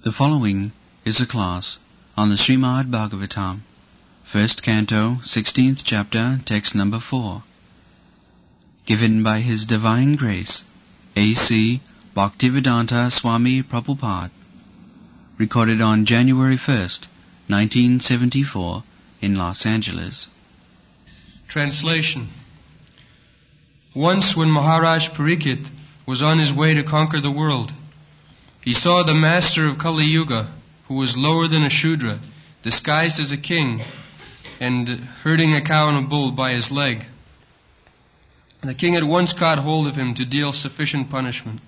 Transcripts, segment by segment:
The following is a class on the Srimad Bhagavatam, first canto, 16th chapter, text number 4, given by His Divine Grace, A.C. Bhaktivedanta Swami Prabhupada, recorded on January 1st, 1974, in Los Angeles. Translation. Once when Maharaj Parikshit was on his way to conquer the world, he saw the master of Kali Yuga, who was lower than a Shudra, disguised as a king, and herding a cow and a bull by his leg. The king at once caught hold of him to deal sufficient punishment.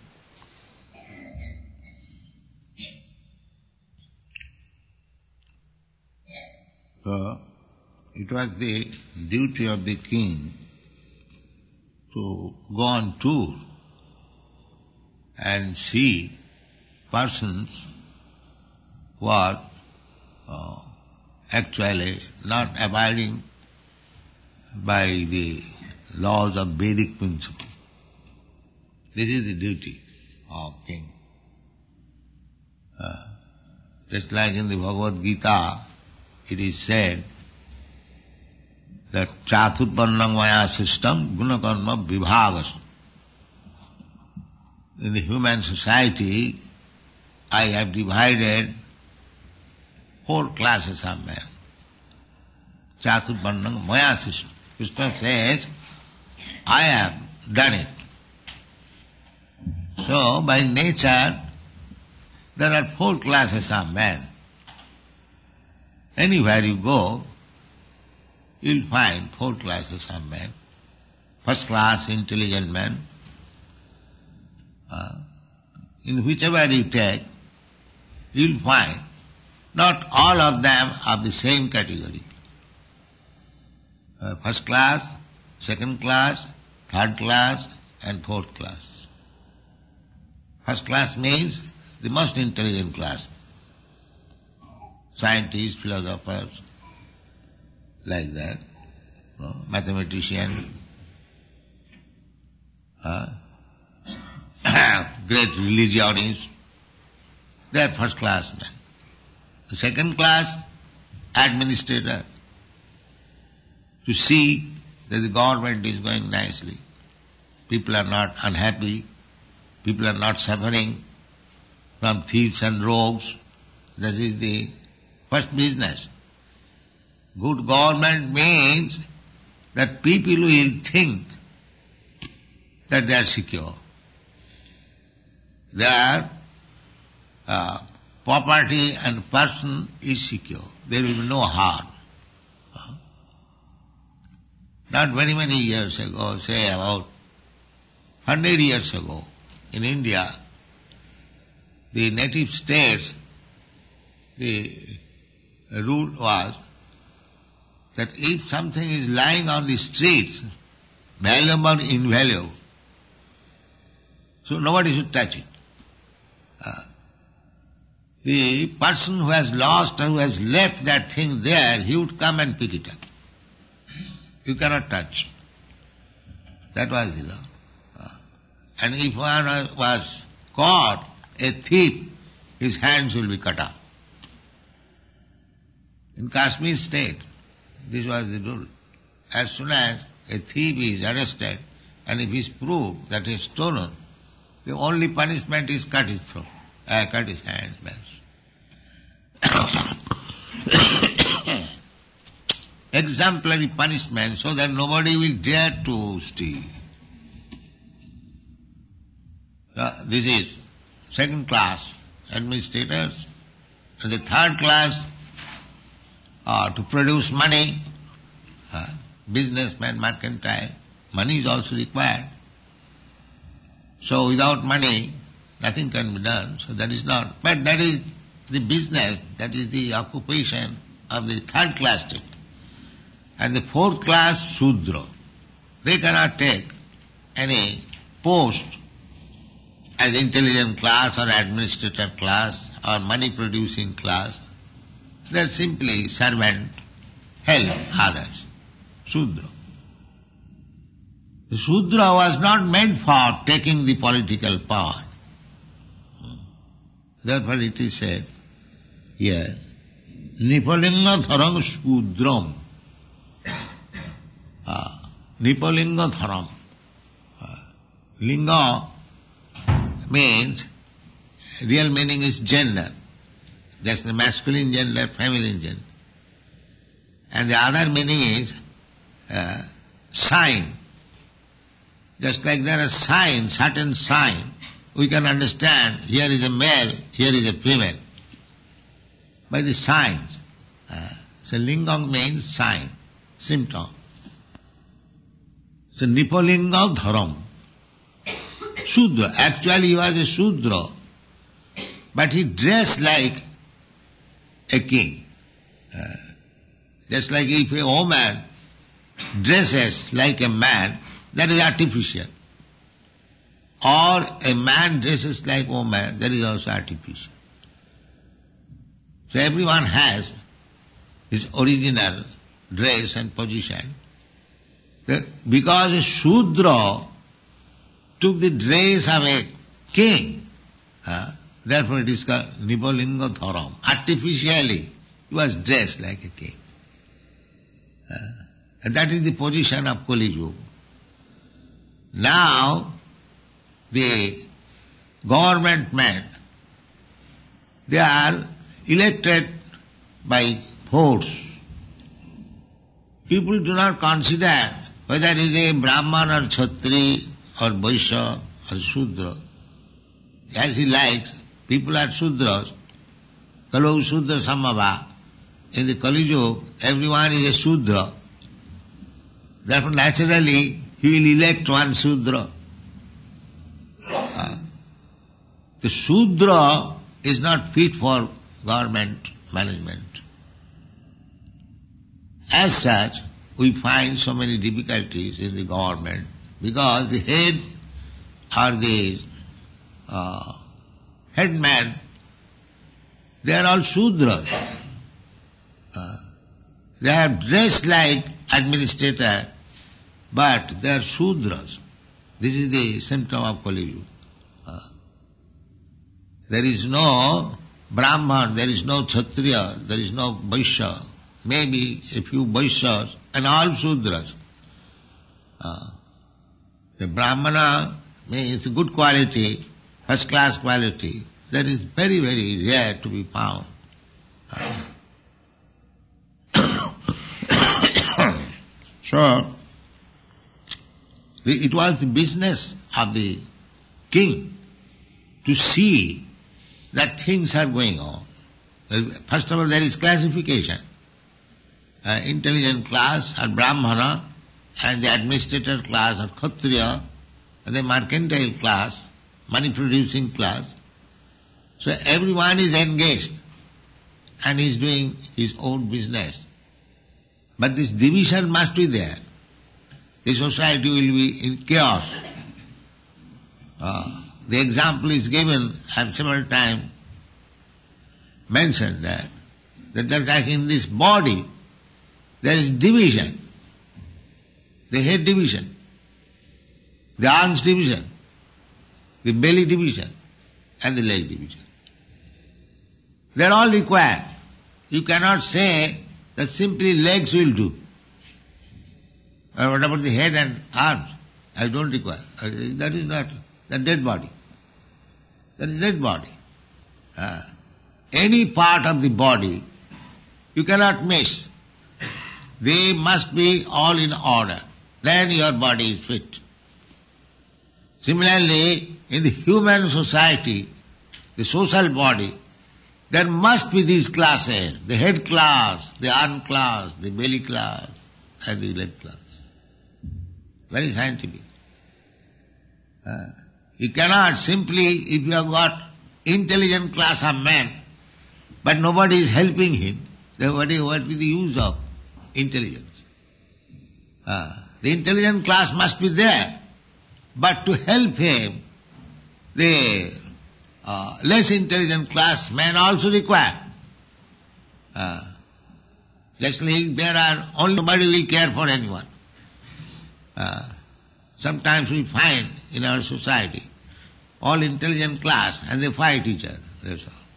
So, it was the duty of the king to go on tour and see persons who are actually not abiding by the laws of Vedic principle. This is the duty of king. Just like in the Bhagavad Gita, it is said that Chaturvarnam Maya system gunakarma vibhagasam. In the human society, I have divided 4 classes of men. Chaturvarnam Maya system. Krishna says, I have done it. So, by nature, there are 4 classes of men. Anywhere you go, you'll find 4 classes of men. First class, intelligent men. In whichever you take, you'll find not all of them are the same category. First class, second class, third class, and fourth class. First class means the most intelligent class. Scientists, philosophers, like that, mathematician, great religionists, they are first class men. The second class, administrator, to see that the government is going nicely. People are not unhappy, people are not suffering from thieves and rogues. That is the first business. Good government means that people will think that they are secure. Their property and person is secure. There will be no harm. Not very many years ago, say about 100 years ago, in India, the native states, the rule was that if something is lying on the streets, valuable or invaluable, so nobody should touch it. The person who has lost or who has left that thing there, he would come and pick it up. You cannot touch. That was the law. And if one was caught, a thief, his hands will be cut off. In Kashmir state, this was the rule. As soon as a thief is arrested, and if it is proved that he has stolen, the only punishment is cut his throat, cut his hands. Exemplary punishment so that nobody will dare to steal. This is second class administrators. And the third class to produce money, businessmen, mercantile. Money is also required. So without money, nothing can be done. So that is not. But that is the business, that is the occupation of the third class state. And the fourth class, Shudra. They cannot take any post as intelligent class or administrative class or money-producing class. They are simply servant, help others. Shudra. The Shudra was not meant for taking the political power. Therefore it is said here, Nipalinga dharang sudram. Nipalinga dharam. Linga means, real meaning is gender. That's the masculine gender, feminine gender. And the other meaning is sign. Just like there are signs, certain sign, we can understand here is a male, here is a female. By the signs. So lingam means sign, symptom. So Nipalinga dharam. Shudra. Actually he was a Shudra. But he dressed like a king. Just like if a woman dresses like a man, that is artificial. Or a man dresses like a woman, that is also artificial. So everyone has his original dress and position. Because a Shudra took the dress of a king, therefore it is called Nipalinga dharam. Artificially he was dressed like a king. And that is the position of Kali Yuga. Now the government men, they are elected by votes. People do not consider whether he is a Brahman or Kshatri or Vaishya or Shudra. As he likes, people are Shudras. Kalu Shudra Samabha. In the Kali Yuga, everyone is a Shudra. Therefore naturally he will elect one Shudra. The Shudra is not fit for government management. As such, we find so many difficulties in the government because the head or the headman, they are all Shudras. They are dressed like administrator, but they are Shudras. This is the symptom of Kali Yuga. There is no Brahman, there is no Kshatriya, there is no Vaishya, maybe a few Vaishyas and all Shudras. The Brahmana means good quality, first class quality, that is very, very rare to be found. So, it was the business of the king to see that things are going on. First of all, there is classification. Intelligent class are Brahmana, and the administrator class are Kshatriya, and the mercantile class, money-producing class. So everyone is engaged, and is doing his own business. But this division must be there. The society will be in chaos. The example is given, I have several times mentioned that like in this body, there is division. The head division, the arms division, the belly division, and the leg division. They are all required. You cannot say that simply legs will do. What about the head and arms? I don't require. That is not the dead body. That is dead body. Any part of the body you cannot miss. They must be all in order. Then your body is fit. Similarly, in the human society, the social body, there must be these classes, the head class, the arm class, the belly class, and the leg class. Very scientific. You cannot simply, if you have got intelligent class of man, but nobody is helping him, then what is the use of intelligence? The intelligent class must be there, but to help him, the less intelligent class men also require. Just like there are only nobody will care for anyone. Sometimes we find in our society all intelligent class and they fight each other. That's all.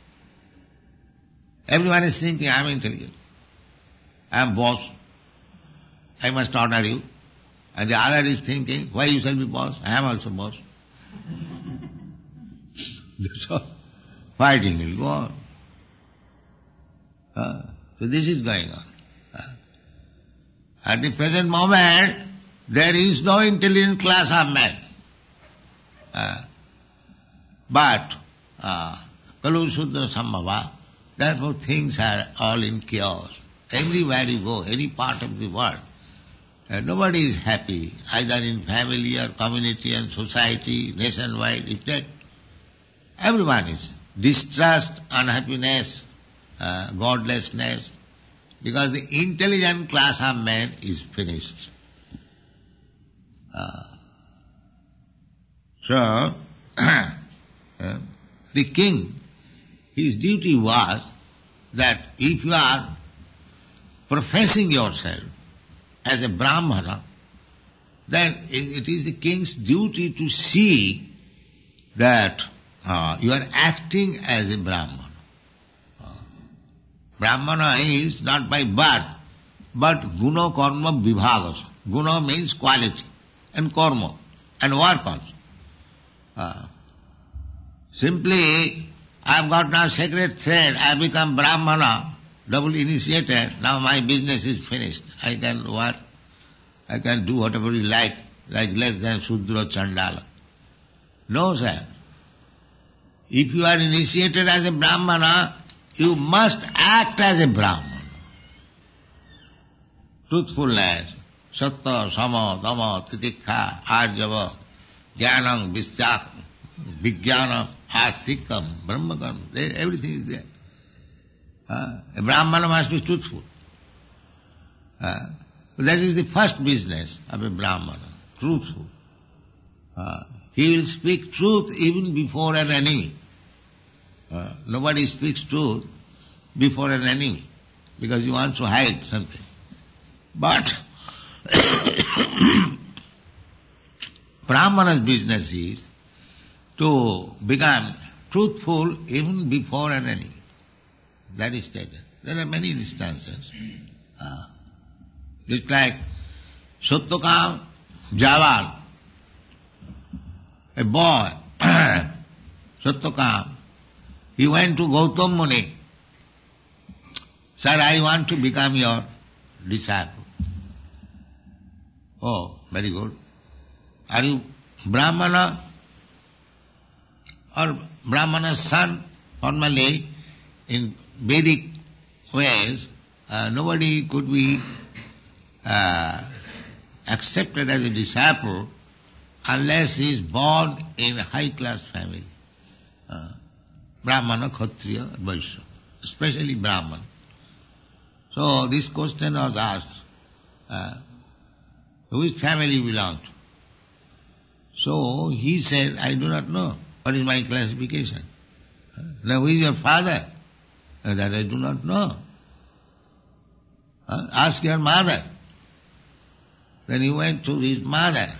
Everyone is thinking, I am intelligent. I am boss. I must order you. And the other is thinking, why you shall be boss? I am also boss. That's all. Fighting will go on. So this is going on. At the present moment, there is no intelligent class of men. But Kalu Sudra Sambhava, therefore things are all in chaos. Everywhere you go, any part of the world, nobody is happy, either in family or community and society, nationwide. You take, everyone is distrust, unhappiness, godlessness, because the intelligent class of men is finished. So, the king, his duty was that if you are professing yourself as a Brahmana, then it is the king's duty to see that you are acting as a Brahmana. Brahmana is not by birth, but guna karma vibhagas. Guna means quality, and karma, and work also. Simply, I have got now sacred thread, I have become Brahmana, double initiated, now my business is finished. I can work, I can do whatever you like less than Sudra Chandala. No, sir. If you are initiated as a Brahmana, you must act as a Brahmana. Truthfulness, sattva, sama, dhamma, titikha, arjava, jnanam, vijnanam, astikam, brahmakam, everything is there. A Brahmana must be truthful. That is the first business of a Brahmana, truthful. He will speak truth even before an enemy. Nobody speaks truth before an enemy, because he wants to hide something. But Brahmana's business is to become truthful even before an enemy. That is stated. There are many instances. It's like Satyakam Jawal, a boy, Satyakam, he went to Gautam Muni. Sir, I want to become your disciple. Oh, very good. Are you Brahmana or Brahmana's son? Formally, in Vedic ways, nobody could be accepted as a disciple unless he is born in a high-class family. Brahmana, Kshatriya, Vaishya, especially Brahman. So this question was asked, which family you belong to? So he said, I do not know. What is my classification? Now who is your father? That I do not know. Ask your mother. Then he went to his mother.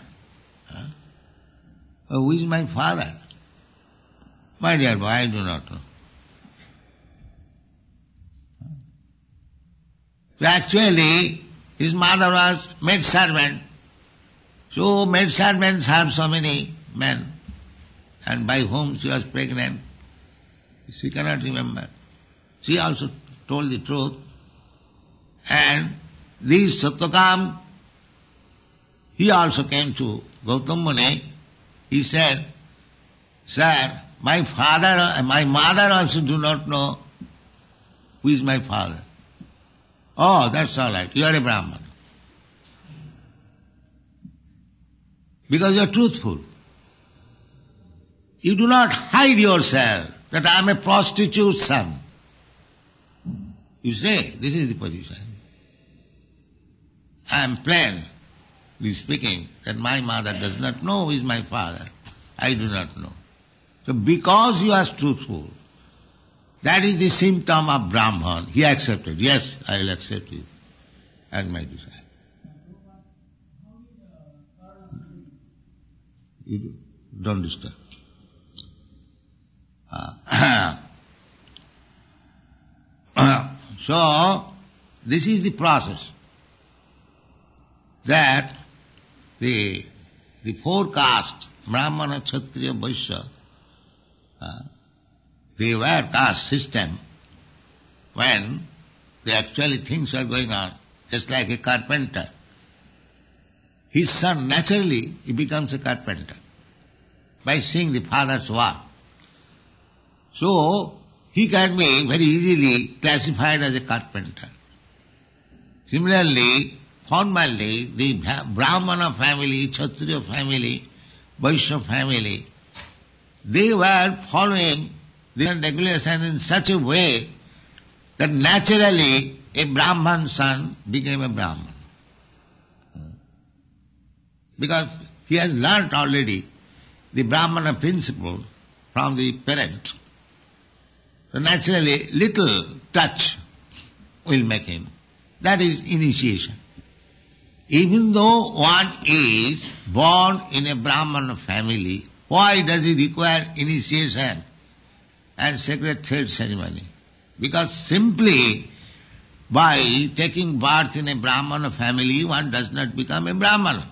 Who is my father? My dear boy, I do not know. So actually, his mother was maid servant. So maid servants have so many men, and by whom she was pregnant, she cannot remember. She also told the truth. And this Satyakam, he also came to Gautam Muni. He said, Sir, my mother also do not know who is my father. Oh, that's all right. You are a Brahman. Because you are truthful. You do not hide yourself that I am a prostitute's son. You say, this is the position. I am plainly speaking that my mother does not know who is my father. I do not know. So because you are truthful, that is the symptom of Brahman. He accepted. Yes, I will accept you as my disciple. You don't disturb. So, this is the process that the four castes, Brahmana, Kshatriya, Vaishya, they were caste system when the actually things are going on, just like a carpenter. His son, naturally, he becomes a carpenter by seeing the father's work. So, he can be very easily classified as a carpenter. Similarly, formally, the Brahmana family, Kshatriya family, Vaishya family, they were following the regulation in such a way that naturally a Brahman son became a Brahman. Because he has learnt already the Brahmana principle from the parent. So naturally, little touch will make him. That is initiation. Even though one is born in a Brahmana family, why does he require initiation and sacred thread ceremony? Because simply by taking birth in a Brahmana family, one does not become a Brahmana.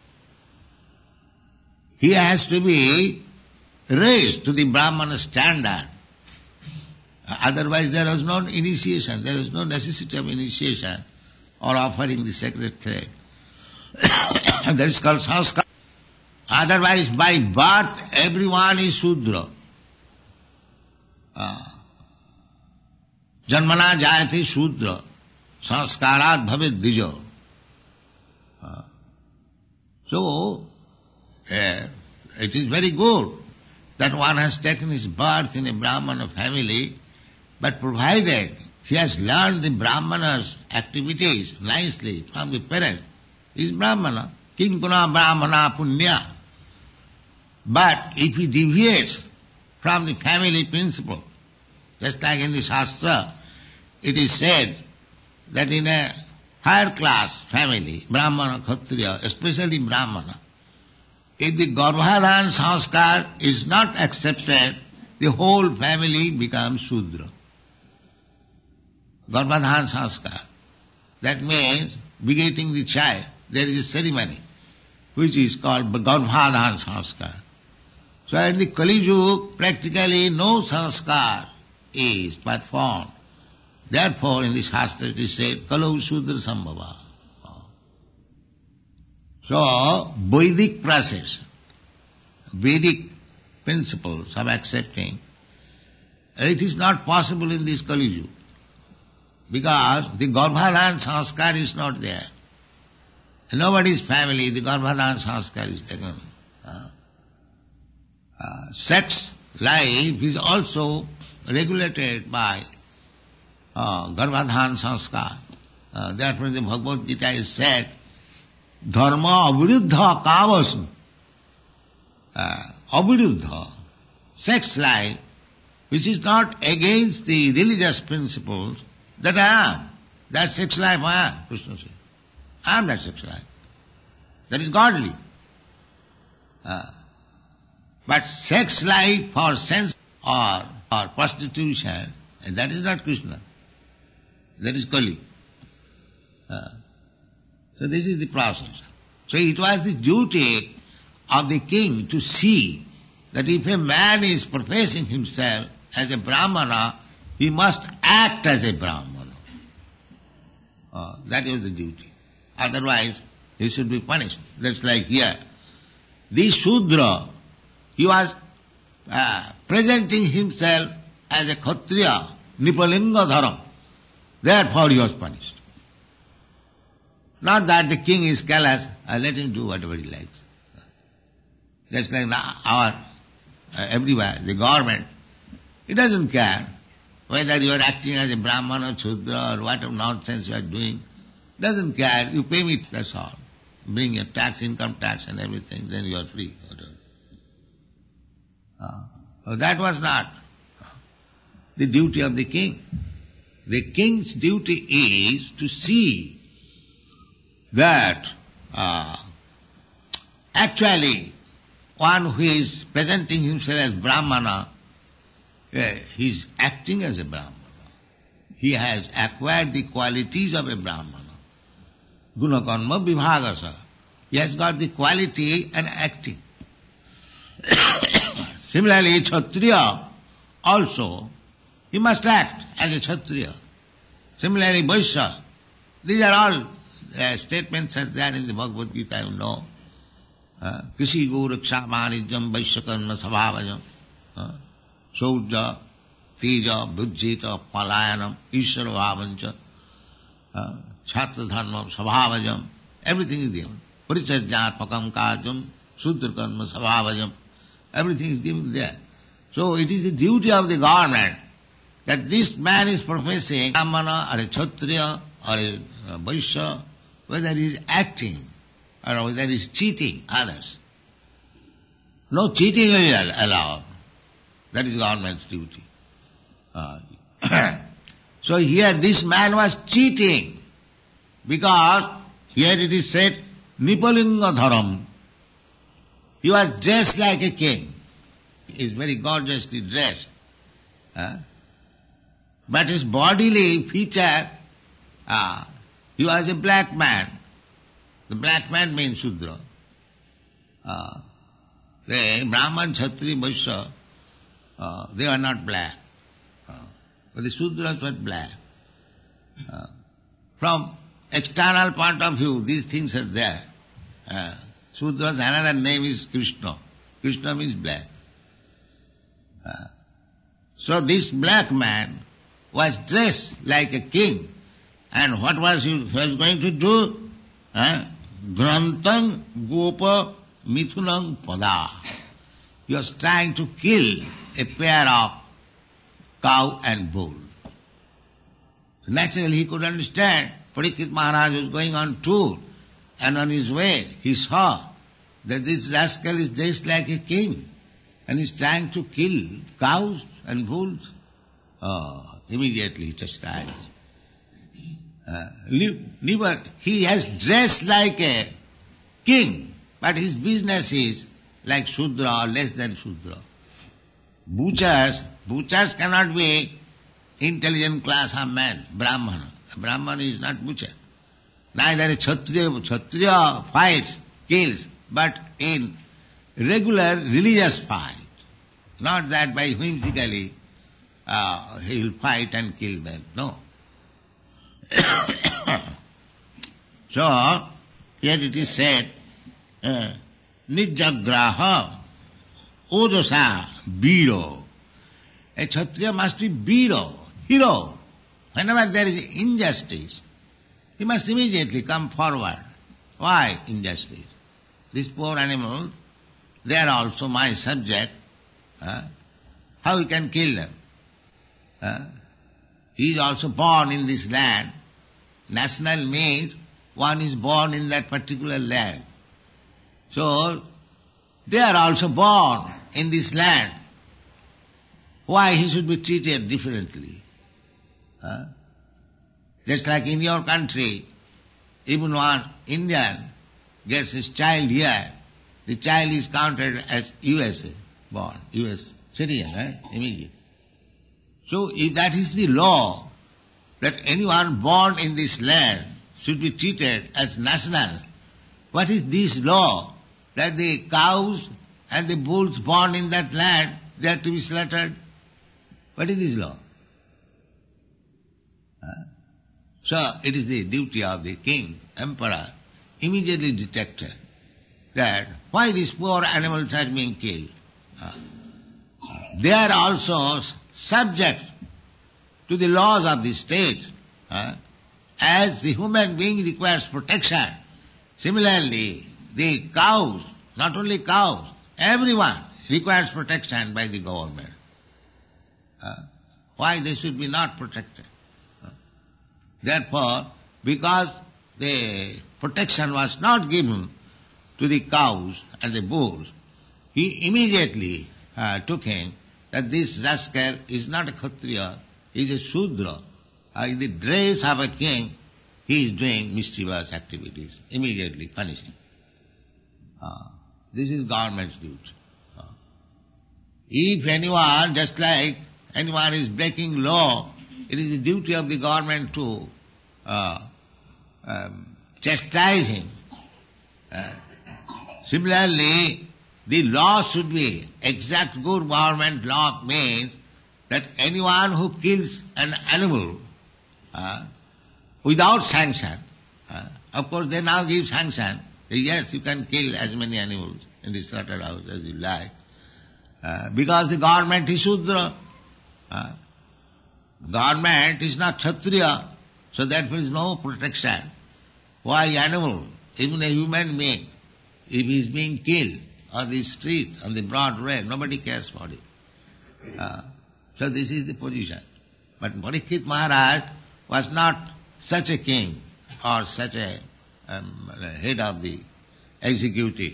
He has to be raised to the Brahmana standard. Otherwise there is no initiation, there is no necessity of initiation or offering the sacred thread. That is called sanskar. Otherwise by birth everyone is Shudra. Janmana jayati Shudra, sanskarat bhavet dijo. So, it is very good that one has taken his birth in a Brahmana family, but provided he has learned the Brahmana's activities nicely from the parent, he is Brahmana. Kinkuna Brahmana Punya. But if he deviates from the family principle, just like in the Shastra, it is said that in a higher class family, Brahmana, Kshatriya, especially Brahmana, if the Garbhadhan sanskar is not accepted, the whole family becomes Shudra. Garbhadhan sanskar. That means begetting the child. There is a ceremony which is called Garbhadhan sanskar. So in the Kali Yuga, practically no sanskar is performed. Therefore in the Shastra it is said, Kalau Shudra Sambhava. So, Vedic process, Vedic principles of accepting, it is not possible in this Kali Yuga. Because the Garbhadhan sanskar is not there. In nobody's family, the Garbhadhan sanskar is taken. Sex life is also regulated by Garbhadhan sanskar. Therefore, the Bhagavad Gita is said, Dharma aviruddha kavasu. Aviruddha, sex life, which is not against the religious principles, that I am. That sex life I am, Krishna says. I am that sex life. That is godly. But sex life for sense or prostitution, and that is not Krishna. That is Kali. So this is the process. So it was the duty of the king to see that if a man is professing himself as a Brahmana, he must act as a Brahmana. That is the duty. Otherwise, he should be punished. That's like here. The Shudra, he was presenting himself as a Kshatriya, Nipalinga Dharam. Therefore he was punished. Not that the king is callous, let him do whatever he likes. Just like everywhere, the government, it doesn't care whether you are acting as a Brahmana or Shudra or whatever nonsense you are doing. Doesn't care, you pay me, that's all. Bring your tax, income tax and everything, then you are free. So that was not the duty of the king. The king's duty is to see that actually one who is presenting himself as Brahmana, he is acting as a Brahmana. he has acquired the qualities of a Brahmana. Guna karma vibhagasa. He has got the quality and acting. Similarly, Kshatriya also, he must act as a Kshatriya. Similarly, Vaishya. These are all statements are there in the Bhagavad Gita, you know. Krishi Goraksha Manijam Vaishya Karma Sabhavajam. Saudya, Teja, Bhujjita, Palayanam, Ishvara Bhavancha, Chhatra Dharma, Sabhavajam. Everything is given. Parichajyatmakam Karjam, Sudra Karma, Sabhavajam. Everything is given there. So it is the duty of the government that this man is professing Brahmana or a Kshatriya or a Vaishya, whether he is acting or whether he is cheating others. No cheating is allowed. That is government's duty. So here this man was cheating because here it is said Nipalinga Dharam. He was dressed like a king. He is very gorgeously dressed. But his bodily feature, he was a black man. The black man means Shudra. The Brahman, Kshatriya, Vaishya, they were not black. But the Sudras were black. From external point of view, these things are there. Sudras, another name is Krishna. Krishna means black. So this black man was dressed like a king. And what was he was going to do? Grantang Gopa Mithunang Pada. He was trying to kill a pair of cow and bull. Naturally he could understand. Parikshit Maharaj was going on tour, and on his way he saw that this rascal is dressed like a king and is trying to kill cows and bulls. Immediately he chastised. He has dressed like a king, but his business is like Shudra or less than Shudra. Butchers cannot be intelligent class of man, Brahmana. A Brahmana is not butcher. Neither a Kshatriya fights, kills, but in regular religious fight. Not that by whimsically he will fight and kill them. No. So, here it is said, Nijagraha Ojosa Biro. A Kshatriya must be Biro, hero. Whenever there is injustice, he must immediately come forward. Why injustice? These poor animals, they are also my subject. How he can kill them? He is also born in this land. National means one is born in that particular land. So, they are also born in this land. Why he should be treated differently? Just like in your country, even one Indian gets his child here, the child is counted as USA born, US citizen, immediately. So if that is the law, that anyone born in this land should be treated as national, what is this law? That the cows and the bulls born in that land, they are to be slaughtered? What is this law? So it is the duty of the king, emperor, immediately detected that why these poor animals are being killed. They are also subject to the laws of the state. As the human being requires protection, similarly the cows, not only cows, everyone requires protection by the government. Why they should be not protected? Therefore, because the protection was not given to the cows and the bulls, he immediately took him that this rascal is not a Kshatriya, he is a Shudra. In the dress of a king, he is doing mischievous activities. Immediately punish him. This is government's duty. If anyone, just like anyone is breaking law, It is the duty of the government to chastise him. Similarly, the law should be exact. Good government law means that anyone who kills an animal without sanction, of course they now give sanction. Yes, you can kill as many animals in the slaughterhouse as you like, because the government is Shudra. Government is not Kshatriya, so therefore is no protection. Why animal, even a human being, if he is being killed on the street, on the broad way, nobody cares for it. So this is the position. But Parikshit Maharaj was not such a king or such a head of the executive.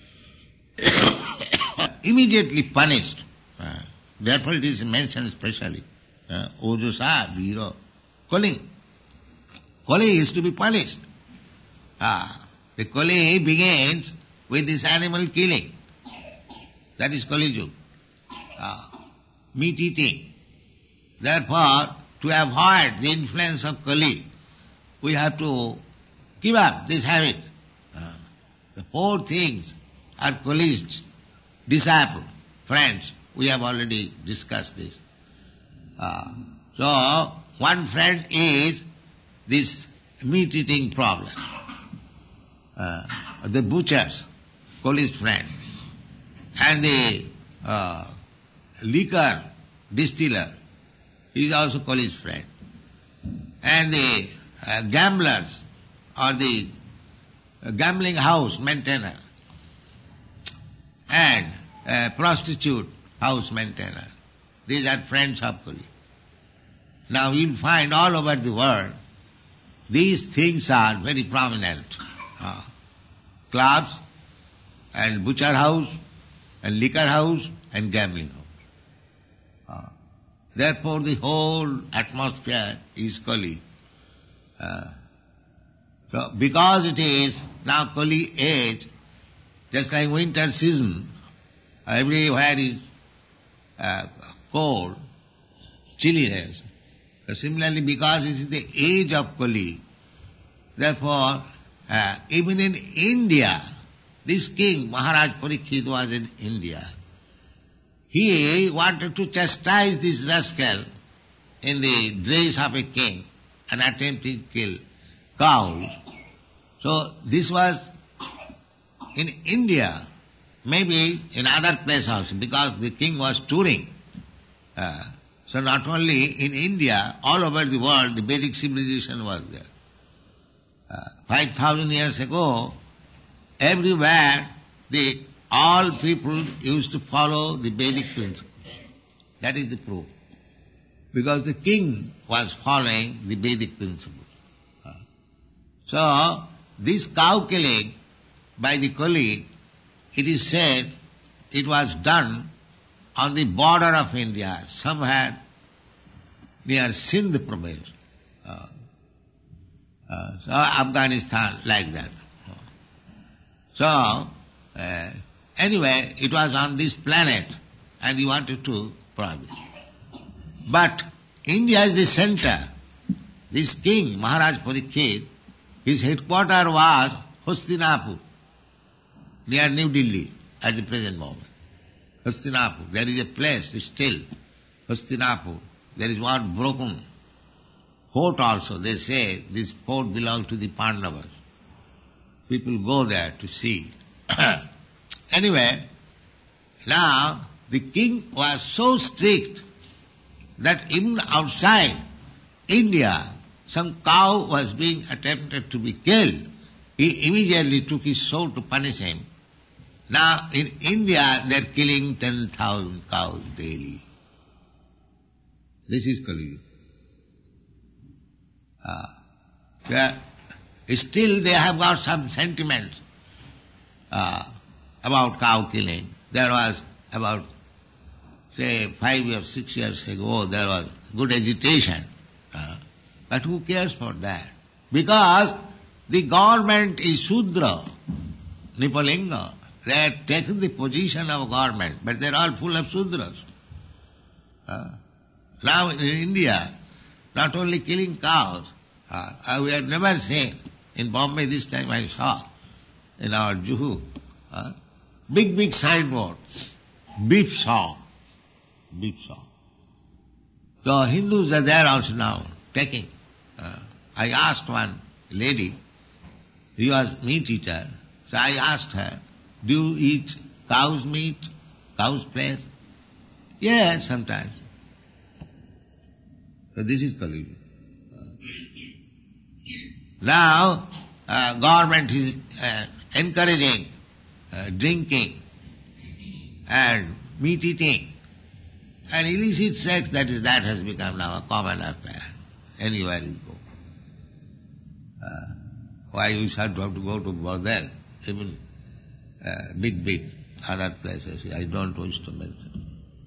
Immediately punished. Therefore it is mentioned specially. Ojosa, Viro, Kali. Kali is to be punished. The Kali begins with this animal killing. That is Kali Yuga. Meat eating. Therefore, to avoid the influence of Kali, we have to give up this habit. The four things are Kali's disciples, friends. We have already discussed this. So, one friend is this meat-eating problem. The butchers, Kali's friend. And the liquor distiller is also Kali's friend. And the gamblers or the gambling house maintainer and prostitute house maintainer. These are friends of Kali. Now you'll find all over the world these things are very prominent. Clubs and butcher house and liquor house and gambling house. Therefore the whole atmosphere is Kali. So because it is now Kali age, just like winter season, everywhere is cold, chilliness. So similarly, because it is the age of Kali, therefore, even in India, this king, Maharaj Parikshit, was in India. He wanted to chastise this rascal in the dress of a king and attempted to kill cows. So this was in India, maybe in other places also, because the king was touring. So not only in India, all over the world, the Vedic civilization was there. 5,000 years ago, everywhere, all people used to follow the Vedic principles. That is the proof. Because the king was following the Vedic principles. So, this cow killing by the Kali, it is said it was done on the border of India, somewhere near Sindh province. So Afghanistan, like that. So, anyway, it was on this planet and he wanted to prohibit. But India is the center. This king, Maharaj Parikshit, his headquarters was Hastinapur, near New Delhi at the present moment. Hastinapur, there is a place still, Hastinapur. There is one broken fort also. They say this fort belongs to the Pandavas. People go there to see. Anyway, now the king was so strict that even outside India, some cow was being attempted to be killed. He immediately took his sword to punish him. Now in India they are killing 10,000 cows daily. This is Kali Yuga. Still they have got some sentiments about cow killing. There was about, say, 5 or 6 years ago, there was good agitation. But who cares for that? Because the government is Shudra, Nipalinga. They have taken the position of government, but they are all full of Shudras. Now in India, not only killing cows. We had never seen. In Bombay this time I saw, in our Juhu, big signboards, beef saw. So Hindus are there also now, taking. I asked one lady, she was meat eater, so I asked her, do you eat cow's meat, cow's flesh? Yes, sometimes. So this is Kali Yuga. Now, government is encouraging drinking and meat eating. And illicit sex, that has become now a common affair. Anywhere you go. Why you have to go to bordel, even big other places. I don't wish to mention.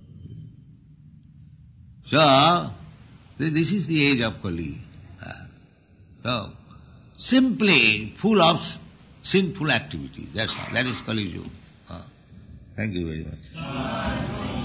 So, this is the age of Kali. So, simply full of sinful activities. That's all. That is Kali Yuga. Thank you very much.